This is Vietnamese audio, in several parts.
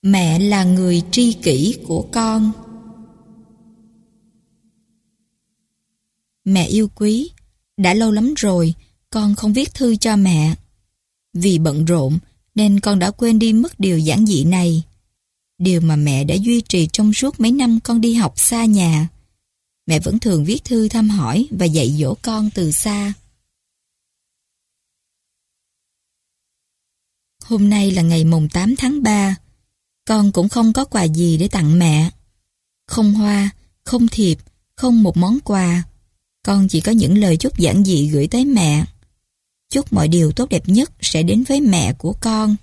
Mẹ là người tri kỷ của con. Mẹ yêu quý, đã lâu lắm rồi con không viết thư cho mẹ. Vì bận rộn nên con đã quên đi mất điều giản dị này. Điều mà mẹ đã duy trì trong suốt mấy năm con đi học xa nhà. Mẹ vẫn thường viết thư thăm hỏi và dạy dỗ con từ xa. Hôm nay là ngày mùng 8 tháng 3. Con cũng không có quà gì để tặng mẹ. Không hoa, không thiệp, không một món quà. Con chỉ có những lời chúc giản dị gửi tới mẹ. Chúc mọi điều tốt đẹp nhất sẽ đến với mẹ của con.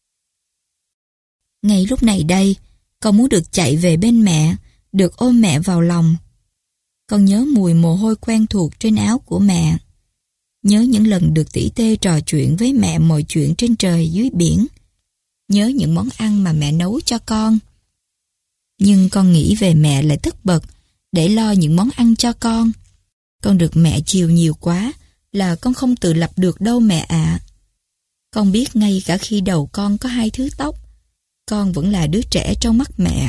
Ngay lúc này đây, con muốn được chạy về bên mẹ, được ôm mẹ vào lòng. Con nhớ mùi mồ hôi quen thuộc trên áo của mẹ. Nhớ những lần được tỉ tê trò chuyện với mẹ mọi chuyện trên trời dưới biển. Nhớ những món ăn mà mẹ nấu cho con. Nhưng con nghĩ về mẹ lại tất bật để lo những món ăn cho con. Con được mẹ chiều nhiều quá là con không tự lập được đâu mẹ ạ. Con biết ngay cả khi đầu con có 2 thứ tóc, con vẫn là đứa trẻ trong mắt mẹ.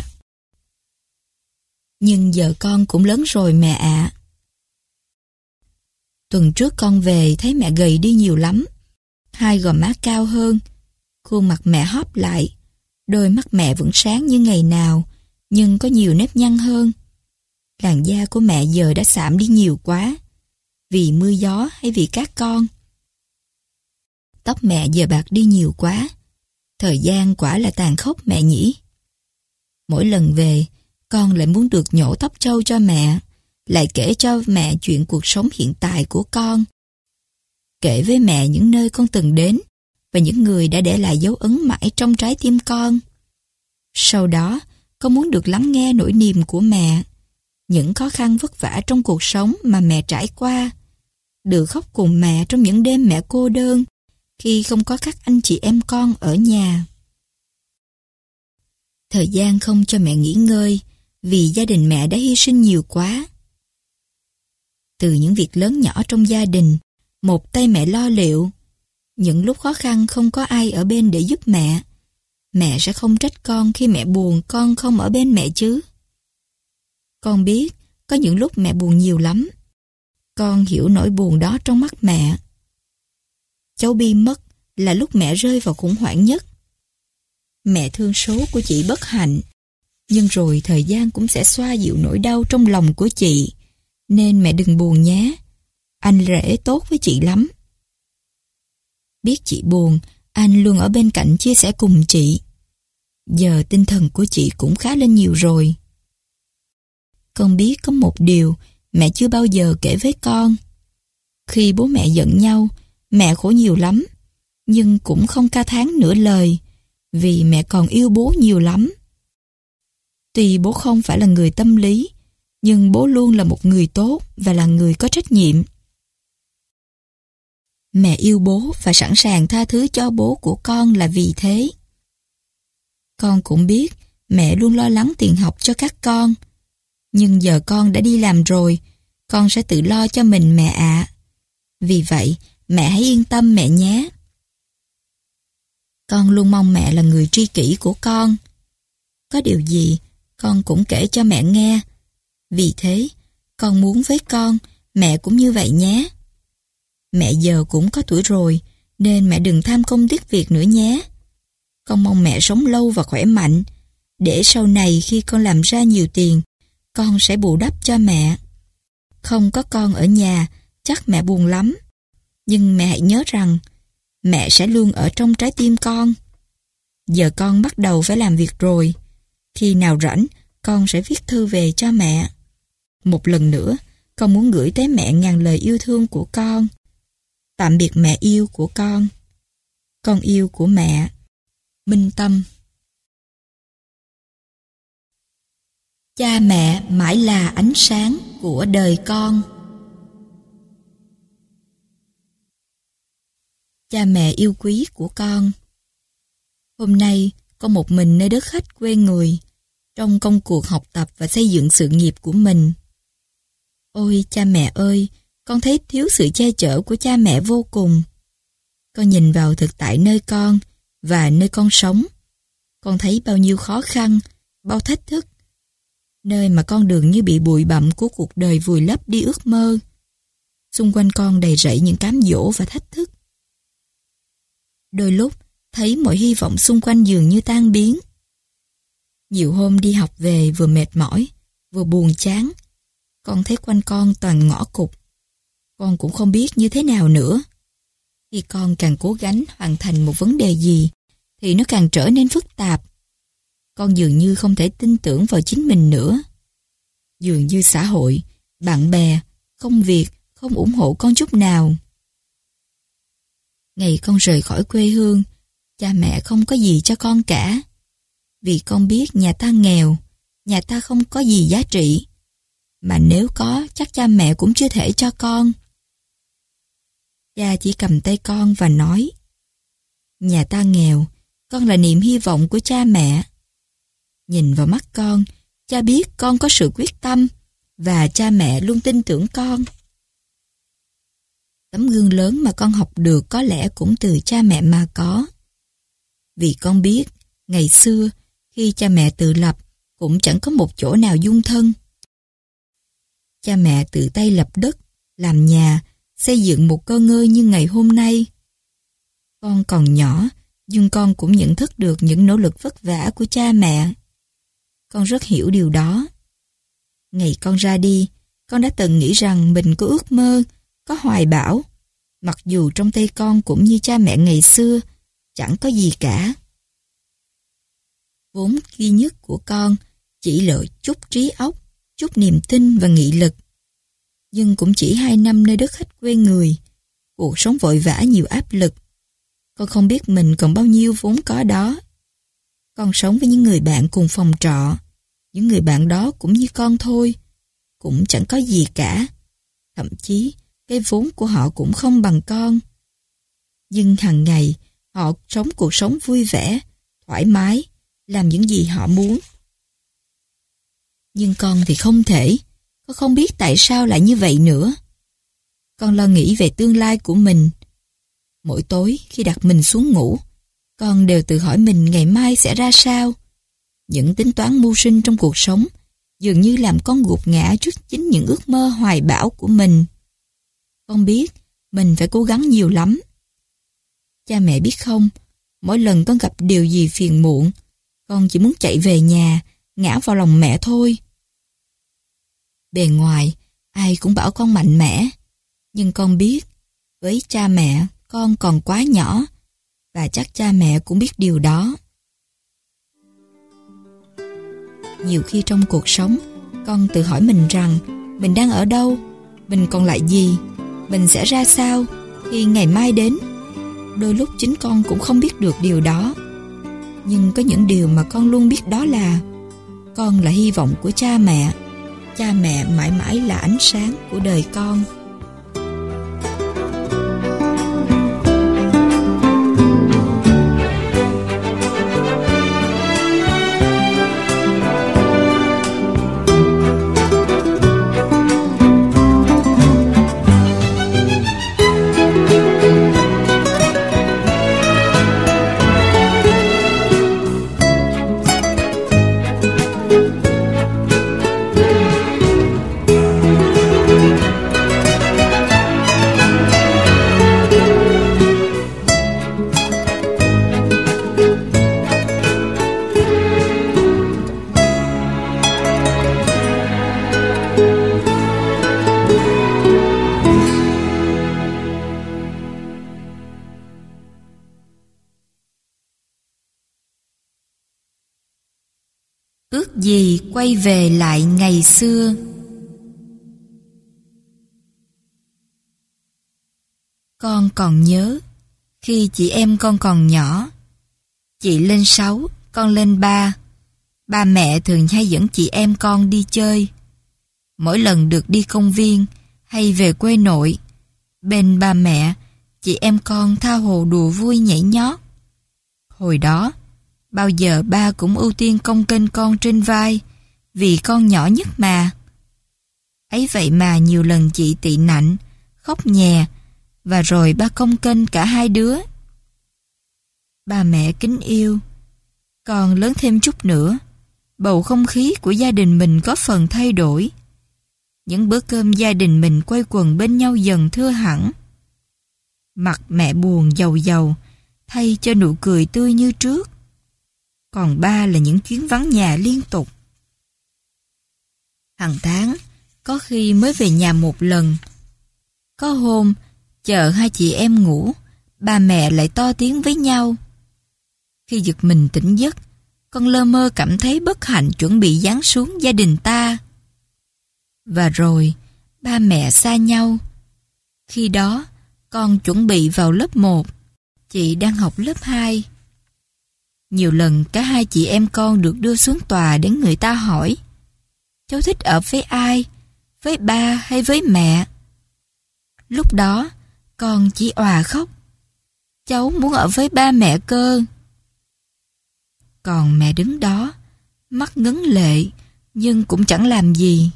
Nhưng giờ con cũng lớn rồi mẹ ạ. Tuần trước con về thấy mẹ gầy đi nhiều lắm. 2 gò má cao hơn, khuôn mặt mẹ hóp lại, đôi mắt mẹ vẫn sáng như ngày nào, nhưng có nhiều nếp nhăn hơn. Làn da của mẹ giờ đã xạm đi nhiều quá, vì mưa gió hay vì các con. Tóc mẹ giờ bạc đi nhiều quá. Thời gian quả là tàn khốc mẹ nhỉ. Mỗi lần về, con lại muốn được nhổ tóc trâu cho mẹ, lại kể cho mẹ chuyện cuộc sống hiện tại của con. Kể với mẹ những nơi con từng đến và những người đã để lại dấu ấn mãi trong trái tim con. Sau đó, con muốn được lắng nghe nỗi niềm của mẹ, những khó khăn vất vả trong cuộc sống mà mẹ trải qua, được khóc cùng mẹ trong những đêm mẹ cô đơn khi không có các anh chị em con ở nhà. Thời gian không cho mẹ nghỉ ngơi vì gia đình mẹ đã hy sinh nhiều quá. Từ những việc lớn nhỏ trong gia đình, một tay mẹ lo liệu. Những lúc khó khăn không có ai ở bên để giúp mẹ, mẹ sẽ không trách con khi mẹ buồn con không ở bên mẹ chứ. Con biết có những lúc mẹ buồn nhiều lắm. Con hiểu nỗi buồn đó trong mắt mẹ. Cháu Bi mất là lúc mẹ rơi vào khủng hoảng nhất. Mẹ thương số của chị bất hạnh, nhưng rồi thời gian cũng sẽ xoa dịu nỗi đau trong lòng của chị. Nên mẹ đừng buồn nhé. Anh rể tốt với chị lắm. Biết chị buồn, anh luôn ở bên cạnh chia sẻ cùng chị. Giờ tinh thần của chị cũng khá lên nhiều rồi. Con biết có một điều mẹ chưa bao giờ kể với con. Khi bố mẹ giận nhau, mẹ khổ nhiều lắm, nhưng cũng không ca thán nửa lời, vì mẹ còn yêu bố nhiều lắm. Tuy bố không phải là người tâm lý, nhưng bố luôn là một người tốt và là người có trách nhiệm. Mẹ yêu bố và sẵn sàng tha thứ cho bố của con là vì thế. Con cũng biết mẹ luôn lo lắng tiền học cho các con. Nhưng giờ con đã đi làm rồi, con sẽ tự lo cho mình mẹ ạ. Vì vậy, mẹ hãy yên tâm mẹ nhé. Con luôn mong mẹ là người tri kỷ của con. Có điều gì, con cũng kể cho mẹ nghe. Vì thế, con muốn với con, mẹ cũng như vậy nhé. Mẹ giờ cũng có tuổi rồi, nên mẹ đừng tham công tiếc việc nữa nhé. Con mong mẹ sống lâu và khỏe mạnh, để sau này khi con làm ra nhiều tiền, con sẽ bù đắp cho mẹ. Không có con ở nhà, chắc mẹ buồn lắm. Nhưng mẹ hãy nhớ rằng, mẹ sẽ luôn ở trong trái tim con. Giờ con bắt đầu phải làm việc rồi. Khi nào rảnh, con sẽ viết thư về cho mẹ. Một lần nữa, con muốn gửi tới mẹ ngàn lời yêu thương của con. Tạm biệt mẹ yêu của con. Con yêu của mẹ. Minh Tâm. Cha mẹ mãi là ánh sáng của đời con. Cha mẹ yêu quý của con. Hôm nay, con một mình nơi đất khách quê người, trong công cuộc học tập và xây dựng sự nghiệp của mình. Ôi cha mẹ ơi, con thấy thiếu sự che chở của cha mẹ vô cùng. Con nhìn vào thực tại nơi con và nơi con sống. con thấy bao nhiêu khó khăn, bao thách thức. Nơi mà con đường như bị bụi bặm của cuộc đời vùi lấp đi ước mơ. Xung quanh con đầy rẫy những cám dỗ và thách thức. Đôi lúc, thấy mọi hy vọng xung quanh dường như tan biến. Nhiều hôm đi học về vừa mệt mỏi, vừa buồn chán. Con thấy quanh con toàn ngõ cụt. Con cũng không biết như thế nào nữa. Khi con càng cố gắng hoàn thành một vấn đề gì, thì nó càng trở nên phức tạp. Con dường như không thể tin tưởng vào chính mình nữa. Dường như xã hội, bạn bè, công việc không ủng hộ con chút nào. Ngày con rời khỏi quê hương, cha mẹ không có gì cho con cả. Vì con biết nhà ta nghèo, nhà ta không có gì giá trị. Mà nếu có, chắc cha mẹ cũng chưa thể cho con. Cha chỉ cầm tay con và nói: nhà ta nghèo, con là niềm hy vọng của cha mẹ. Nhìn vào mắt con, cha biết con có sự quyết tâm và cha mẹ luôn tin tưởng con. Tấm gương lớn mà con học được có lẽ cũng từ cha mẹ mà có. Vì con biết, ngày xưa, khi cha mẹ tự lập, cũng chẳng có một chỗ nào dung thân. Cha mẹ tự tay lập đất, làm nhà, xây dựng một cơ ngơi như ngày hôm nay. Con còn nhỏ, nhưng con cũng nhận thức được những nỗ lực vất vả của cha mẹ. Con rất hiểu điều đó. Ngày con ra đi, con đã từng nghĩ rằng mình có ước mơ, có hoài bão, mặc dù trong tay con cũng như cha mẹ ngày xưa, chẳng có gì cả. Vốn duy nhất của con chỉ là chút trí óc, chút niềm tin và nghị lực. Nhưng cũng chỉ 2 năm nơi đất khách quê người, cuộc sống vội vã nhiều áp lực. Con không biết mình còn bao nhiêu vốn có đó. Con sống với những người bạn cùng phòng trọ. Những người bạn đó cũng như con thôi, cũng chẳng có gì cả. Thậm chí, cái vốn của họ cũng không bằng con. Nhưng hàng ngày, họ sống cuộc sống vui vẻ, thoải mái, làm những gì họ muốn. Nhưng con thì không thể. Con không biết tại sao lại như vậy nữa. Con lo nghĩ về tương lai của mình. Mỗi tối khi đặt mình xuống ngủ, con đều tự hỏi mình ngày mai sẽ ra sao. Những tính toán mưu sinh trong cuộc sống dường như làm con gục ngã trước chính những ước mơ hoài bão của mình. Con biết mình phải cố gắng nhiều lắm. Cha mẹ biết không, mỗi lần con gặp điều gì phiền muộn, con chỉ muốn chạy về nhà, ngã vào lòng mẹ thôi. Bề ngoài, ai cũng bảo con mạnh mẽ, nhưng con biết, với cha mẹ, con còn quá nhỏ, và chắc cha mẹ cũng biết điều đó. Nhiều khi trong cuộc sống, con tự hỏi mình rằng mình đang ở đâu, mình còn lại gì, mình sẽ ra sao khi ngày mai đến. Đôi lúc chính con cũng không biết được điều đó. Nhưng có những điều mà con luôn biết, đó là con là hy vọng của cha mẹ. Cha mẹ mãi mãi là ánh sáng của đời con. Ước gì quay về lại ngày xưa. Con còn nhớ khi chị em con còn nhỏ. Chị lên 6, con lên 3. Ba mẹ thường hay dẫn chị em con đi chơi. Mỗi lần được đi công viên hay về quê nội, bên ba mẹ, chị em con tha hồ đùa vui nhảy nhót. Hồi đó, bao giờ ba cũng ưu tiên cong kênh con trên vai, vì con nhỏ nhất mà. Ấy vậy mà nhiều lần chị tị nạnh, khóc nhè, và rồi ba cong kênh cả hai đứa. Ba mẹ kính yêu, Còn lớn thêm chút nữa, bầu không khí của gia đình mình có phần thay đổi. Những bữa cơm gia đình mình quây quần bên nhau dần thưa hẳn. Mặt mẹ buồn giàu giàu, thay cho nụ cười tươi như trước. Còn ba là những chuyến vắng nhà liên tục. Hàng tháng, có khi mới về nhà một lần. Có hôm, chờ hai chị em ngủ, ba mẹ lại to tiếng với nhau. Khi giật mình tỉnh giấc, con lơ mơ cảm thấy bất hạnh chuẩn bị giáng xuống gia đình ta. Và rồi, ba mẹ xa nhau. Khi đó, con chuẩn bị vào lớp 1, chị đang học lớp 2. Nhiều lần cả hai chị em con được đưa xuống tòa để người ta hỏi: cháu thích ở với ai? Với ba hay với mẹ? Lúc đó, con chỉ òa khóc: cháu muốn ở với ba mẹ cơ. Còn mẹ đứng đó, mắt ngấn lệ, nhưng cũng chẳng làm gì.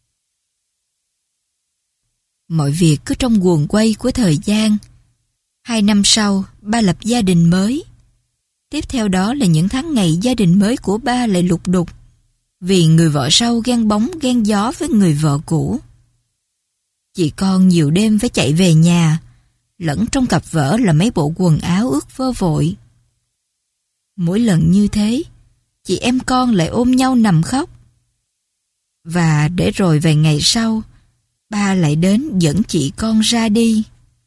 Mọi việc cứ trong guồng quay của thời gian. 2 năm sau, ba lập gia đình mới. Tiếp theo đó là những tháng ngày gia đình mới của ba lại lục đục, vì người vợ sau ghen bóng ghen gió với người vợ cũ. Chị con nhiều đêm phải chạy về nhà, lẫn trong cặp vở là mấy bộ quần áo ướt vơ vội. Mỗi lần như thế, chị em con lại ôm nhau nằm khóc. Và để rồi vài ngày sau, ba lại đến dẫn chị con ra đi.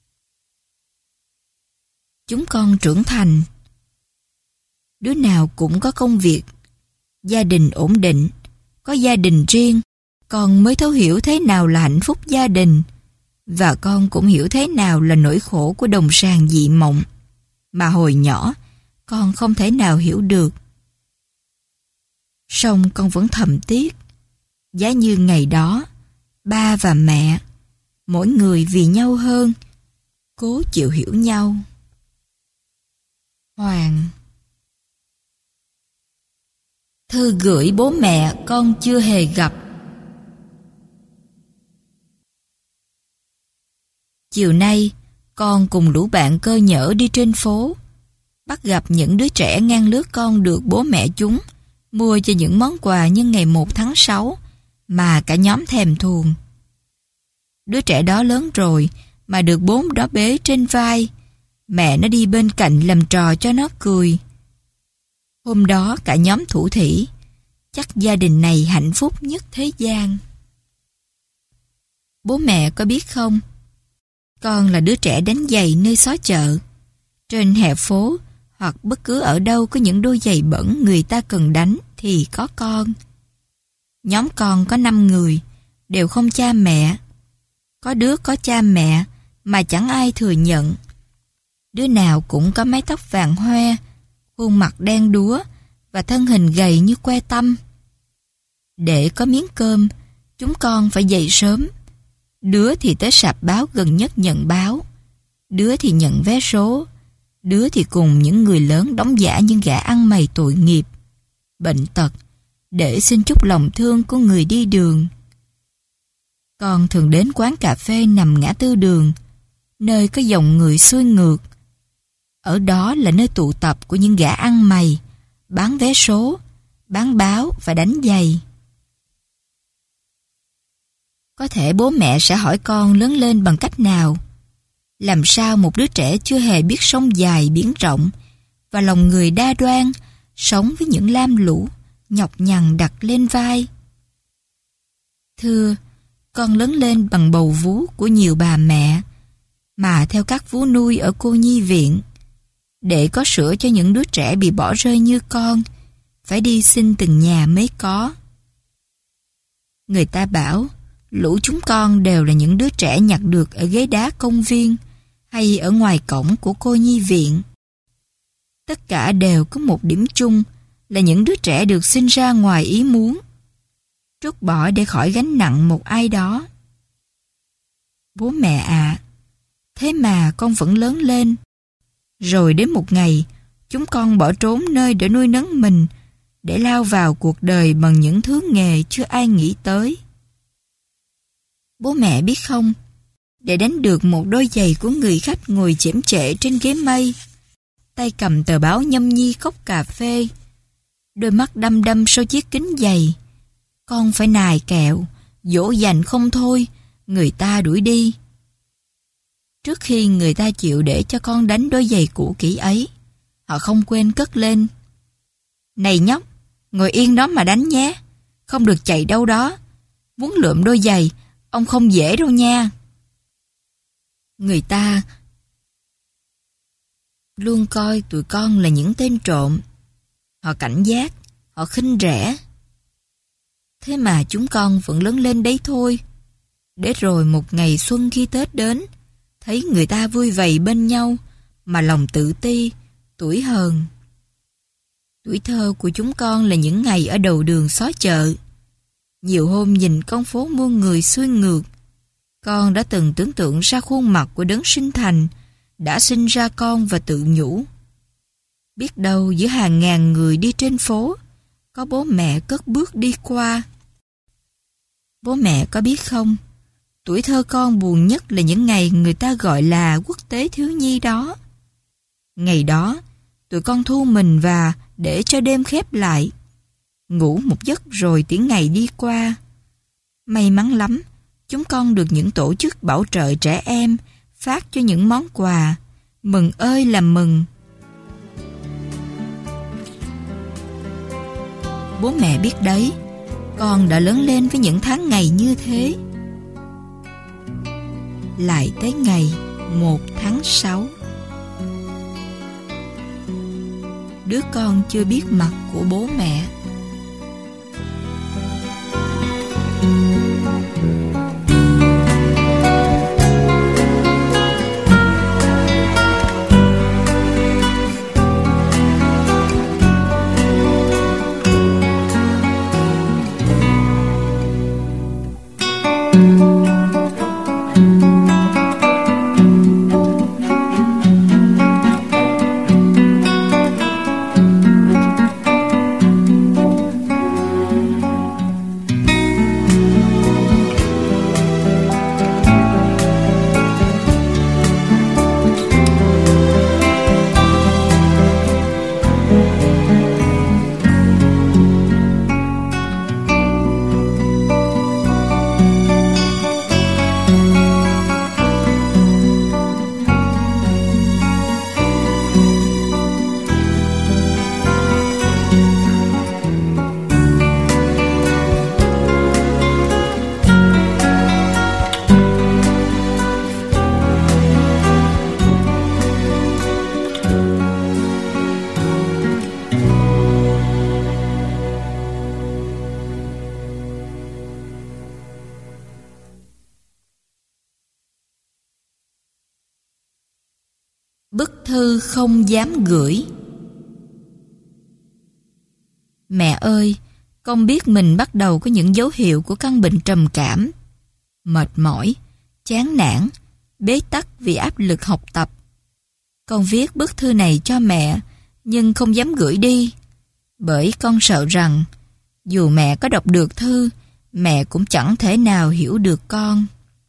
Chúng con trưởng thành. Đứa nào cũng có công việc, gia đình ổn định, có gia đình riêng. Con mới thấu hiểu thế nào là hạnh phúc gia đình, và con cũng hiểu thế nào là nỗi khổ của đồng sàng dị mộng, mà hồi nhỏ con không thể nào hiểu được. Song con vẫn thầm tiếc, giá như ngày đó, ba và mẹ, mỗi người vì nhau hơn, cố chịu hiểu nhau. Hoàng. Thư gửi bố mẹ con chưa hề gặp. Chiều nay, con cùng lũ bạn cơ nhỡ đi trên phố, bắt gặp những đứa trẻ ngang lứa con được bố mẹ chúng mua cho những món quà nhân ngày 1 tháng 6 mà cả nhóm thèm thuồng. Đứa trẻ đó lớn rồi mà được bố đó bế trên vai, mẹ nó đi bên cạnh làm trò cho nó cười. Hôm đó cả nhóm thủ thỉ, chắc gia đình này hạnh phúc nhất thế gian. Bố mẹ có biết không? Con là đứa trẻ đánh giày nơi xó chợ. Trên hè phố hoặc bất cứ ở đâu có những đôi giày bẩn người ta cần đánh thì có con. Nhóm con có 5 người, đều không cha mẹ. Có đứa có cha mẹ mà chẳng ai thừa nhận. Đứa nào cũng có mái tóc vàng hoe, khuôn mặt đen đúa và thân hình gầy như que tăm. Để có miếng cơm, chúng con phải dậy sớm. Đứa thì tới sạp báo gần nhất nhận báo, đứa thì nhận vé số, đứa thì cùng những người lớn đóng giả những gã ăn mày tội nghiệp, bệnh tật, để xin chút lòng thương của người đi đường. Con thường đến quán cà phê nằm ngã tư đường, nơi có dòng người xuôi ngược. Ở đó là nơi tụ tập của những gã ăn mày, bán vé số, bán báo và đánh giày. Có thể bố mẹ sẽ hỏi con lớn lên bằng cách nào? Làm sao một đứa trẻ chưa hề biết sông dài biển rộng và lòng người đa đoan, sống với những lam lũ, nhọc nhằn đặt lên vai? Thưa, con lớn lên bằng bầu vú của nhiều bà mẹ, mà theo các vú nuôi ở cô nhi viện. Để có sữa cho những đứa trẻ bị bỏ rơi như con, phải đi xin từng nhà mới có. Người ta bảo, lũ chúng con đều là những đứa trẻ nhặt được ở ghế đá công viên hay ở ngoài cổng của cô nhi viện. Tất cả đều có một điểm chung là những đứa trẻ được sinh ra ngoài ý muốn, trút bỏ để khỏi gánh nặng một ai đó. Bố mẹ ạ, thế mà con vẫn lớn lên. Rồi đến một ngày, chúng con bỏ trốn nơi để nuôi nấng mình, để lao vào cuộc đời bằng những thứ nghề chưa ai nghĩ tới. Bố mẹ biết không, để đánh được một đôi giày của người khách ngồi chễm chệ trên ghế mây, tay cầm tờ báo nhâm nhi cốc cà phê, đôi mắt đăm đăm sau chiếc kính dày. Con phải nài kẹo, dỗ dành không thôi, người ta đuổi đi. Trước khi người ta chịu để cho con đánh đôi giày cũ kỹ ấy, họ không quên cất lên: "Này nhóc, ngồi yên đó mà đánh nhé, không được chạy đâu đó. Muốn lượm đôi giày, ông không dễ đâu nha." Người ta luôn coi tụi con là những tên trộm. Họ cảnh giác, họ khinh rẻ. Thế mà chúng con vẫn lớn lên đấy thôi. Để rồi một ngày xuân khi Tết đến, thấy người ta vui vầy bên nhau, mà lòng tự ti, tủi hờn. Tuổi thơ của chúng con là những ngày ở đầu đường xó chợ. Nhiều hôm nhìn con phố muôn người xuôi ngược, con đã từng tưởng tượng ra khuôn mặt của đấng sinh thành, đã sinh ra con và tự nhủ: biết đâu giữa hàng ngàn người đi trên phố, có bố mẹ cất bước đi qua. Bố mẹ có biết không, tuổi thơ con buồn nhất là những ngày người ta gọi là quốc tế thiếu nhi đó. Ngày đó, tụi con thu mình và để cho đêm khép lại. Ngủ một giấc rồi tiếng ngày đi qua. May mắn lắm, chúng con được những tổ chức bảo trợ trẻ em phát cho những món quà. Mừng ơi là mừng. Bố mẹ biết đấy, con đã lớn lên với những tháng ngày như thế. Lại tới ngày 1 tháng 6. Đứa con chưa biết mặt của bố mẹ. Bức thư không dám gửi. Mẹ ơi, con biết mình bắt đầu có những dấu hiệu của căn bệnh trầm cảm. Mệt mỏi, chán nản, bế tắc vì áp lực học tập. Con viết bức thư này cho mẹ, nhưng không dám gửi đi. Bởi con sợ rằng, dù mẹ có đọc được thư, mẹ cũng chẳng thể nào hiểu được con.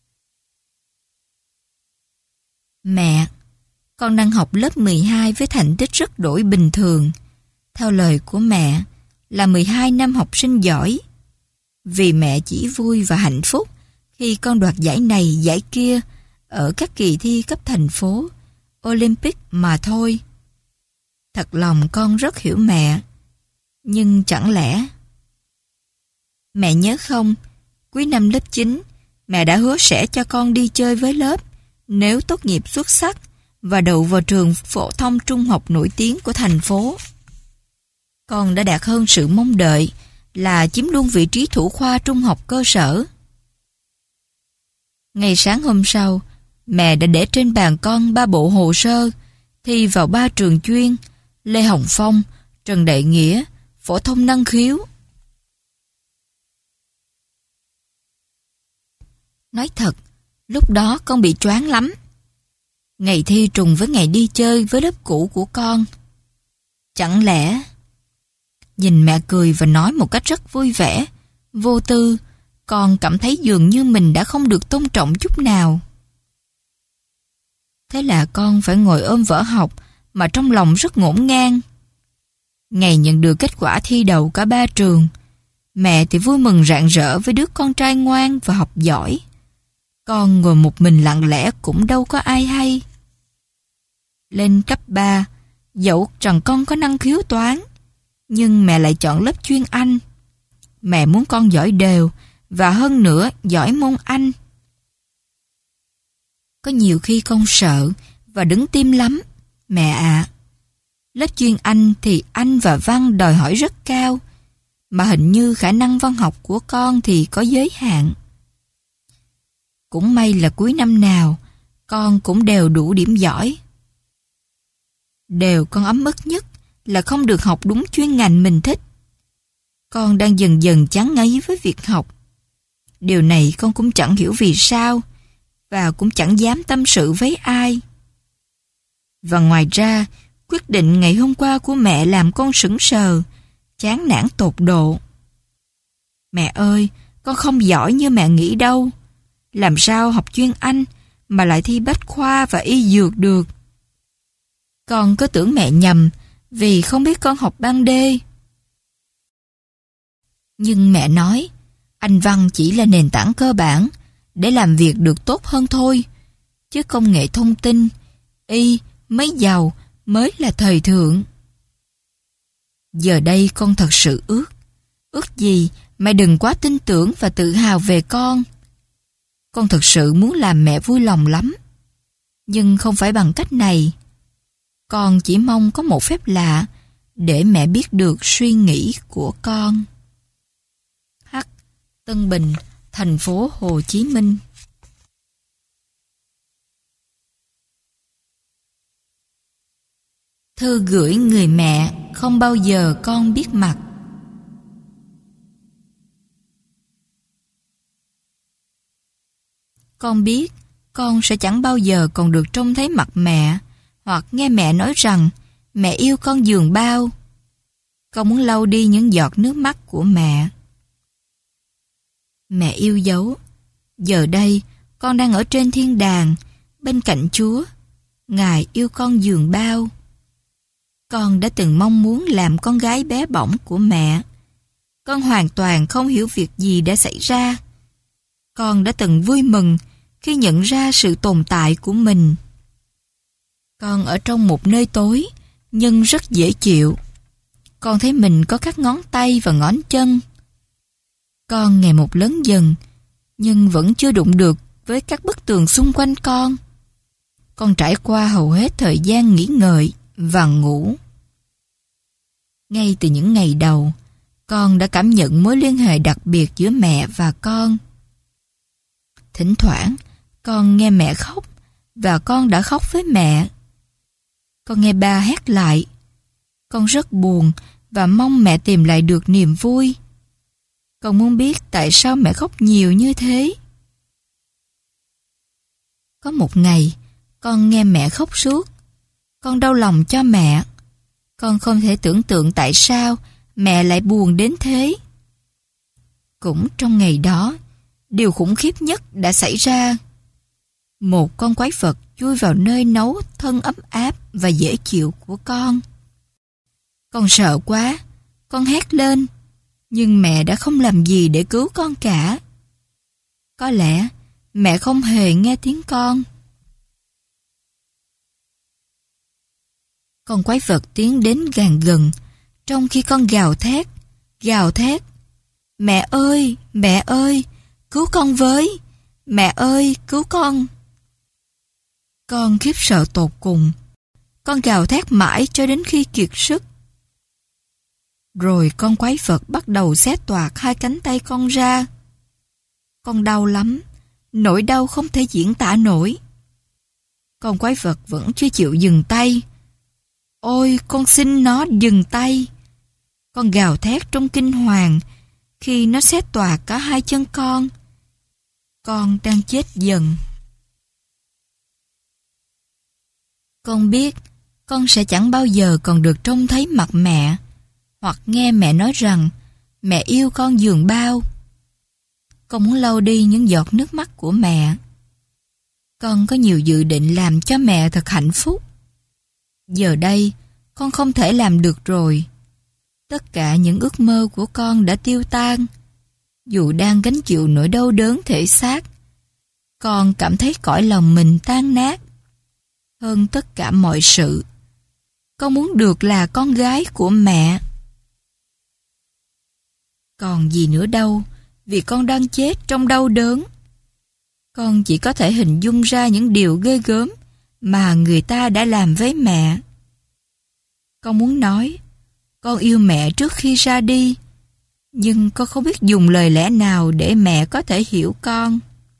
Mẹ, con đang học lớp 12 với thành tích rất đỗi bình thường. Theo lời của mẹ, là 12 năm học sinh giỏi. Vì mẹ chỉ vui và hạnh phúc khi con đoạt giải này, giải kia ở các kỳ thi cấp thành phố, Olympic mà thôi. Thật lòng con rất hiểu mẹ. Nhưng chẳng lẽ... Mẹ nhớ không, cuối năm lớp 9, mẹ đã hứa sẽ cho con đi chơi với lớp nếu tốt nghiệp xuất sắc và đậu vào trường phổ thông trung học nổi tiếng của thành phố. Con đã đạt hơn sự mong đợi là chiếm luôn vị trí thủ khoa trung học cơ sở. Ngày sáng hôm sau, mẹ đã để trên bàn con 3 bộ hồ sơ thi vào 3 trường chuyên: Lê Hồng Phong, Trần Đại Nghĩa, phổ thông năng khiếu. Nói thật, lúc đó con bị choáng lắm. Ngày thi trùng với ngày đi chơi với lớp cũ của con. Chẳng lẽ... Nhìn mẹ cười và nói một cách rất vui vẻ, vô tư, con cảm thấy dường như mình đã không được tôn trọng chút nào. Thế là con phải ngồi ôm vở học mà trong lòng rất ngổn ngang. Ngày nhận được kết quả thi đậu cả 3 trường, mẹ thì vui mừng rạng rỡ với đứa con trai ngoan và học giỏi. Con ngồi một mình lặng lẽ cũng đâu có ai hay. Lên cấp 3, dẫu rằng con có năng khiếu toán, nhưng mẹ lại chọn lớp chuyên Anh. Mẹ muốn con giỏi đều và hơn nữa giỏi môn Anh. Có nhiều khi con sợ và đứng tim lắm. Mẹ ạ, lớp chuyên Anh thì Anh và văn đòi hỏi rất cao, mà hình như khả năng văn học của con thì có giới hạn. Cũng may là cuối năm nào, con cũng đều đủ điểm giỏi. Điều con ấm ức nhất là không được học đúng chuyên ngành mình thích. Con đang dần dần chán ngấy với việc học. Điều này con cũng chẳng hiểu vì sao, và cũng chẳng dám tâm sự với ai. Và ngoài ra, quyết định ngày hôm qua của mẹ làm con sững sờ, chán nản tột độ. Mẹ ơi, con không giỏi như mẹ nghĩ đâu. Làm sao học chuyên Anh mà lại thi bách khoa và y dược được? Con cứ tưởng mẹ nhầm vì không biết con học ban D. Nhưng mẹ nói, Anh văn chỉ là nền tảng cơ bản để làm việc được tốt hơn thôi, chứ công nghệ thông tin, y, máy giàu mới là thời thượng. Giờ đây con thật sự ước gì mẹ đừng quá tin tưởng và tự hào về con. Con thật sự muốn làm mẹ vui lòng lắm, nhưng không phải bằng cách này. Con chỉ mong có một phép lạ để mẹ biết được suy nghĩ của con. H. Tân Bình, thành phố Hồ Chí Minh. Thư gửi người mẹ không bao giờ con biết mặt. Con biết con sẽ chẳng bao giờ còn được trông thấy mặt mẹ, hoặc nghe mẹ nói rằng mẹ yêu con giường bao. Con muốn lau đi những giọt nước mắt của mẹ. Mẹ yêu dấu. Giờ đây con đang ở trên thiên đàng, bên cạnh Chúa. Ngài yêu con giường bao. Con đã từng mong muốn làm con gái bé bỏng của mẹ. Con hoàn toàn không hiểu việc gì đã xảy ra. Con đã từng vui mừng khi nhận ra sự tồn tại của mình. Con ở trong một nơi tối, nhưng rất dễ chịu. Con thấy mình có các ngón tay và ngón chân. Con ngày một lớn dần, nhưng vẫn chưa đụng được với các bức tường xung quanh con. Con trải qua hầu hết thời gian nghỉ ngơi và ngủ. Ngay từ những ngày đầu, con đã cảm nhận mối liên hệ đặc biệt giữa mẹ và con. Thỉnh thoảng, con nghe mẹ khóc và con đã khóc với mẹ. Con nghe ba hét lại. Con rất buồn và mong mẹ tìm lại được niềm vui. Con muốn biết tại sao mẹ khóc nhiều như thế. Có một ngày, con nghe mẹ khóc suốt. Con đau lòng cho mẹ. Con không thể tưởng tượng tại sao mẹ lại buồn đến thế. Cũng trong ngày đó, điều khủng khiếp nhất đã xảy ra. Một con quái vật chui vào nơi nấu thân ấm áp và dễ chịu của con. Con sợ quá, con hét lên, nhưng mẹ đã không làm gì để cứu con cả. Có lẽ mẹ không hề nghe tiếng con. Con quái vật tiến đến càng gần, trong khi con gào thét. Mẹ ơi, cứu con với, mẹ ơi, cứu con. Con khiếp sợ tột cùng. Con gào thét mãi cho đến khi kiệt sức. Rồi con quái vật bắt đầu xé toạc hai cánh tay con ra. Con đau lắm, nỗi đau không thể diễn tả nổi. Con quái vật vẫn chưa chịu dừng tay. Ôi, con xin nó dừng tay. Con gào thét trong kinh hoàng khi nó xé toạc cả hai chân con. Con đang chết dần. Con biết con sẽ chẳng bao giờ còn được trông thấy mặt mẹ, hoặc nghe mẹ nói rằng mẹ yêu con giường bao. Con muốn lau đi những giọt nước mắt của mẹ. Con có nhiều dự định làm cho mẹ thật hạnh phúc. Giờ đây, con không thể làm được rồi. Tất cả những ước mơ của con đã tiêu tan. Dù đang gánh chịu nỗi đau đớn thể xác, con cảm thấy cõi lòng mình tan nát. Hơn tất cả mọi sự, con muốn được là con gái của mẹ. Còn gì nữa đâu, vì con đang chết trong đau đớn. Con chỉ có thể hình dung ra những điều ghê gớm mà người ta đã làm với mẹ. Con muốn nói, con yêu mẹ trước khi ra đi, nhưng con không biết dùng lời lẽ nào để mẹ có thể hiểu con.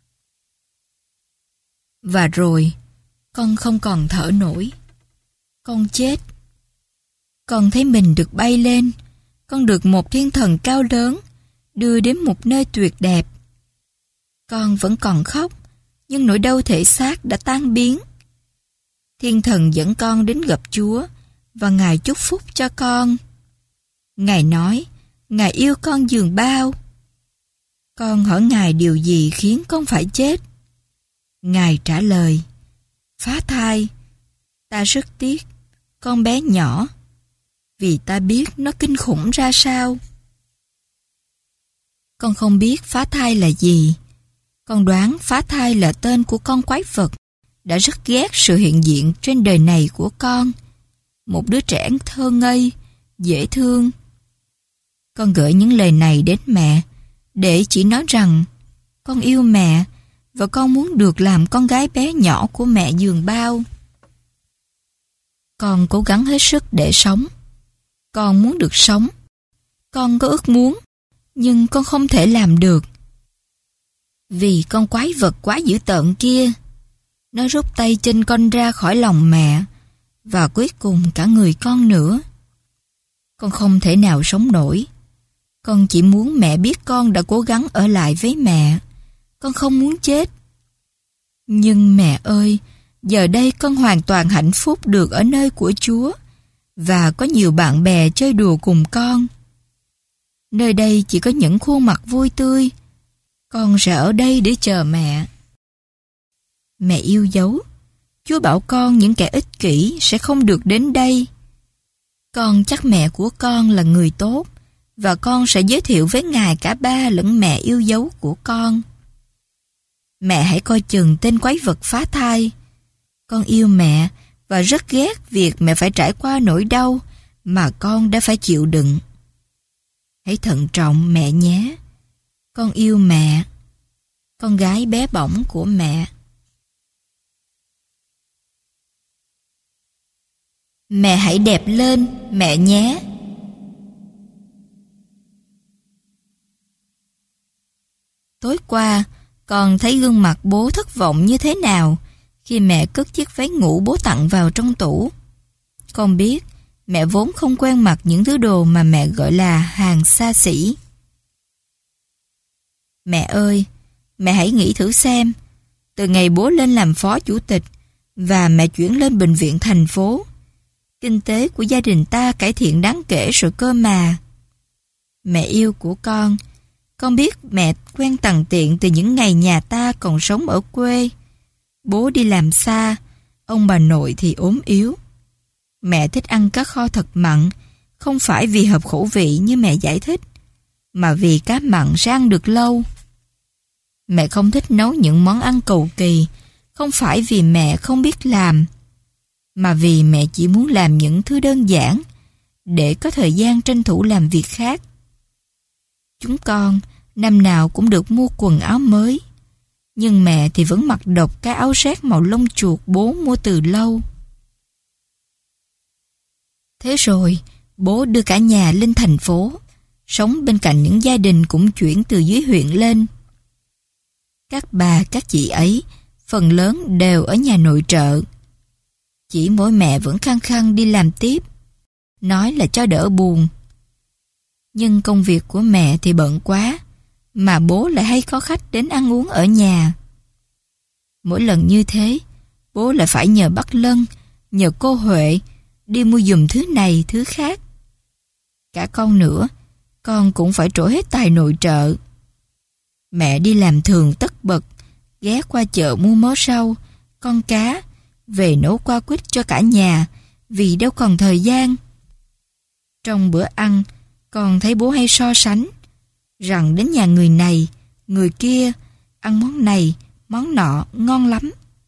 Và rồi, con không còn thở nổi. Con chết. Con thấy mình được bay lên. Con được một thiên thần cao lớn đưa đến một nơi tuyệt đẹp. Con vẫn còn khóc, nhưng nỗi đau thể xác đã tan biến. Thiên thần dẫn con đến gặp Chúa và Ngài chúc phúc cho con. Ngài nói, Ngài yêu con dường bao. Con hỏi Ngài điều gì khiến con phải chết? Ngài trả lời, phá thai. Ta rất tiếc, con bé nhỏ, vì ta biết nó kinh khủng ra sao. Con không biết phá thai là gì. Con đoán phá thai là tên của con quái vật đã rất ghét sự hiện diện trên đời này của con. Một đứa trẻ thơ ngây, dễ thương. Con gửi những lời này đến mẹ để chỉ nói rằng con yêu mẹ và con muốn được làm con gái bé nhỏ của mẹ dường bao. Con cố gắng hết sức để sống. Con muốn được sống. Con có ước muốn, nhưng con không thể làm được. Vì con quái vật quá dữ tợn kia, nó rút tay chân con ra khỏi lòng mẹ, và cuối cùng cả người con nữa. Con không thể nào sống nổi. Con chỉ muốn mẹ biết con đã cố gắng ở lại với mẹ. Con không muốn chết. Nhưng mẹ ơi, giờ đây con hoàn toàn hạnh phúc được ở nơi của Chúa, và có nhiều bạn bè chơi đùa cùng con. Nơi đây chỉ có những khuôn mặt vui tươi. Con sẽ ở đây để chờ mẹ. Mẹ yêu dấu, Chúa bảo con những kẻ ích kỷ sẽ không được đến đây. Con chắc mẹ của con là người tốt, và con sẽ giới thiệu với Ngài cả ba lẫn mẹ yêu dấu của con. Mẹ hãy coi chừng tên quái vật phá thai. Con yêu mẹ và rất ghét việc mẹ phải trải qua nỗi đau mà con đã phải chịu đựng. Hãy thận trọng mẹ nhé. Con yêu mẹ. Con gái bé bỏng của mẹ. Mẹ hãy đẹp lên, mẹ nhé. Tối qua, con thấy gương mặt bố thất vọng như thế nào khi mẹ cất chiếc váy ngủ bố tặng vào trong tủ. Con biết, mẹ vốn không quen mặc những thứ đồ mà mẹ gọi là hàng xa xỉ. Mẹ ơi, mẹ hãy nghĩ thử xem, từ ngày bố lên làm phó chủ tịch và mẹ chuyển lên bệnh viện thành phố, kinh tế của gia đình ta cải thiện đáng kể rồi cơ mà. Mẹ yêu của con biết mẹ quen tằn tiện từ những ngày nhà ta còn sống ở quê. Bố đi làm xa, ông bà nội thì ốm yếu. Mẹ thích ăn cá kho thật mặn, không phải vì hợp khẩu vị như mẹ giải thích, mà vì cá mặn sẽ ăn được lâu. Mẹ không thích nấu những món ăn cầu kỳ, không phải vì mẹ không biết làm, mà vì mẹ chỉ muốn làm những thứ đơn giản để có thời gian tranh thủ làm việc khác. Chúng con năm nào cũng được mua quần áo mới, nhưng mẹ thì vẫn mặc độc cái áo rét màu lông chuột bố mua từ lâu. Thế rồi, bố đưa cả nhà lên thành phố, sống bên cạnh những gia đình cũng chuyển từ dưới huyện lên. Các bà, các chị ấy, phần lớn đều ở nhà nội trợ. Chỉ mỗi mẹ vẫn khăng khăng đi làm tiếp, nói là cho đỡ buồn. Nhưng công việc của mẹ thì bận quá, mà bố lại hay có khách đến ăn uống ở nhà. Mỗi lần như thế, bố lại phải nhờ bác Lân, nhờ cô Huệ đi mua giùm thứ này thứ khác. Cả con nữa, con cũng phải trổ hết tài nội trợ. Mẹ đi làm thường tất bật, ghé qua chợ mua mớ rau, con cá, về nấu qua quýt cho cả nhà, vì đâu còn thời gian. Trong bữa ăn, Con thấy bố hay so sánh, rằng đến nhà người này, người kia, ăn món này, món nọ, ngon lắm.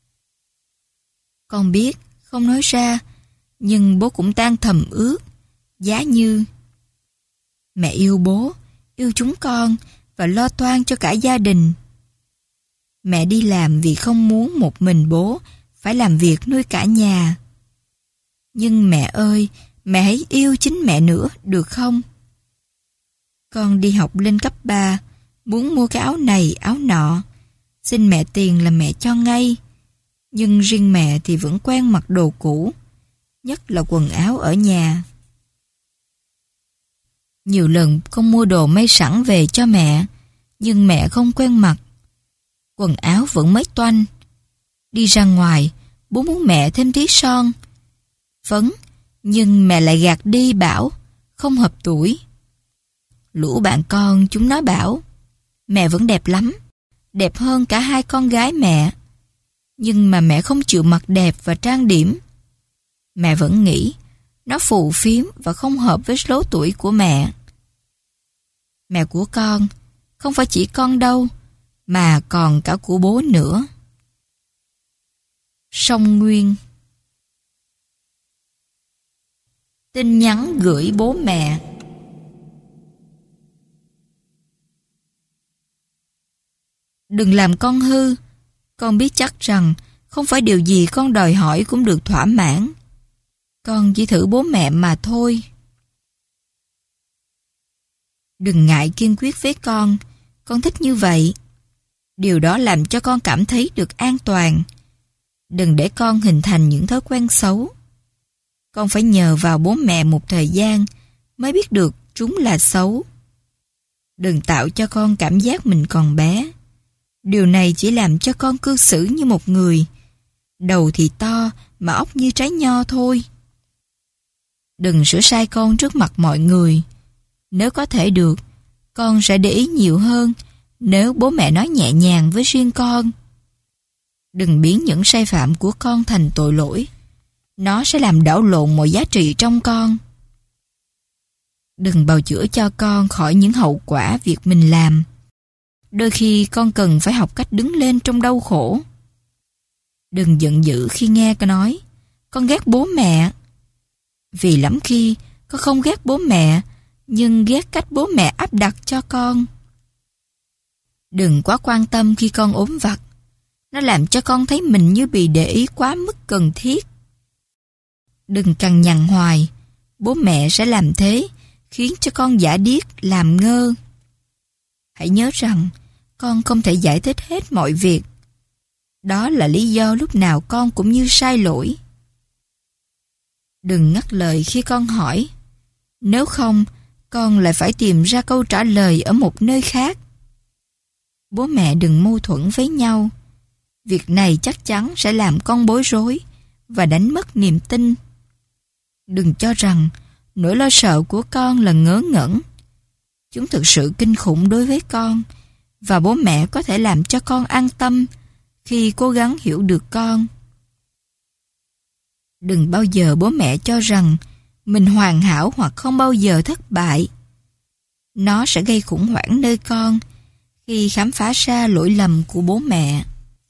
Con biết, không nói ra, nhưng bố cũng đang thầm ước, giá như mẹ yêu bố, yêu chúng con và lo toan cho cả gia đình. Mẹ đi làm vì không muốn một mình bố phải làm việc nuôi cả nhà. Nhưng mẹ ơi, mẹ hãy yêu chính mẹ nữa, được không? Con đi học lên cấp 3, muốn mua cái áo này, áo nọ. Xin mẹ tiền là mẹ cho ngay. Nhưng riêng mẹ thì vẫn quen mặc đồ cũ, nhất là quần áo ở nhà. Nhiều lần con mua đồ may sẵn về cho mẹ, nhưng mẹ không quen mặc. Quần áo vẫn mới toanh. Đi ra ngoài, bố muốn mẹ thêm tí son, phấn, nhưng mẹ lại gạt đi bảo không hợp tuổi. Lũ bạn con chúng nó bảo mẹ vẫn đẹp lắm, đẹp hơn cả hai con gái mẹ. Nhưng mà mẹ không chịu mặc đẹp và trang điểm. Mẹ vẫn nghĩ nó phù phiếm và không hợp với số tuổi của mẹ. Mẹ của con không phải chỉ con đâu, mà còn cả của bố nữa. Song Nguyên. Tin nhắn gửi bố mẹ. Đừng làm con hư. Con biết chắc rằng không phải điều gì con đòi hỏi cũng được thỏa mãn. Con chỉ thử bố mẹ mà thôi. Đừng ngại kiên quyết với con thích như vậy. Điều đó làm cho con cảm thấy được an toàn. Đừng để con hình thành những thói quen xấu. Con phải nhờ vào bố mẹ một thời gian mới biết được chúng là xấu. Đừng tạo cho con cảm giác mình còn bé. Điều này chỉ làm cho con cư xử như một người. Đầu thì to mà óc như trái nho thôi. Đừng sửa sai con trước mặt mọi người. Nếu có thể được, con sẽ để ý nhiều hơn nếu bố mẹ nói nhẹ nhàng với riêng con. Đừng biến những sai phạm của con thành tội lỗi. Nó sẽ làm đảo lộn mọi giá trị trong con. Đừng bào chữa cho con khỏi những hậu quả việc mình làm. Đôi khi con cần phải học cách đứng lên trong đau khổ. Đừng giận dữ khi nghe con nói con ghét bố mẹ. Vì lắm khi con không ghét bố mẹ, nhưng ghét cách bố mẹ áp đặt cho con. Đừng quá quan tâm khi con ốm vặt. Nó làm cho con thấy mình như bị để ý quá mức cần thiết. Đừng cằn nhằn hoài. Bố mẹ sẽ làm thế, khiến cho con giả điếc, làm ngơ. Hãy nhớ rằng con không thể giải thích hết mọi việc. Đó là lý do lúc nào con cũng như sai lỗi. Đừng ngắt lời khi con hỏi. Nếu không, con lại phải tìm ra câu trả lời ở một nơi khác. Bố mẹ đừng mâu thuẫn với nhau. Việc này chắc chắn sẽ làm con bối rối và đánh mất niềm tin. Đừng cho rằng nỗi lo sợ của con là ngớ ngẩn. Chúng thực sự kinh khủng đối với con, và bố mẹ có thể làm cho con an tâm khi cố gắng hiểu được con. Đừng bao giờ bố mẹ cho rằng mình hoàn hảo hoặc không bao giờ thất bại. Nó sẽ gây khủng hoảng nơi con khi khám phá ra lỗi lầm của bố mẹ.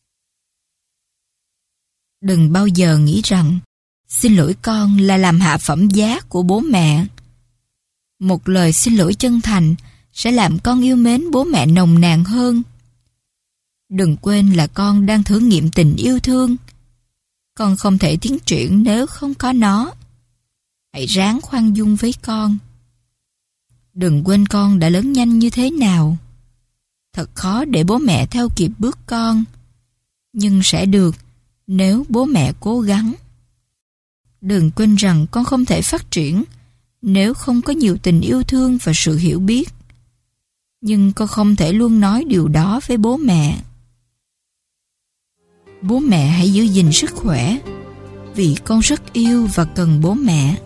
Đừng bao giờ nghĩ rằng xin lỗi con là làm hạ phẩm giá của bố mẹ. Một lời xin lỗi chân thành sẽ làm con yêu mến bố mẹ nồng nàn hơn. Đừng quên là con đang thử nghiệm tình yêu thương. Con không thể tiến triển nếu không có nó. Hãy ráng khoan dung với con. Đừng quên con đã lớn nhanh như thế nào. Thật khó để bố mẹ theo kịp bước con, nhưng sẽ được nếu bố mẹ cố gắng. Đừng quên rằng con không thể phát triển nếu không có nhiều tình yêu thương và sự hiểu biết. Nhưng con không thể luôn nói điều đó với bố mẹ. Bố mẹ hãy giữ gìn sức khỏe, vì con rất yêu và cần bố mẹ.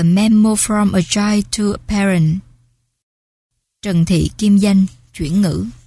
A memo from a child to a parent. Trần Thị Kim Danh, chuyển ngữ.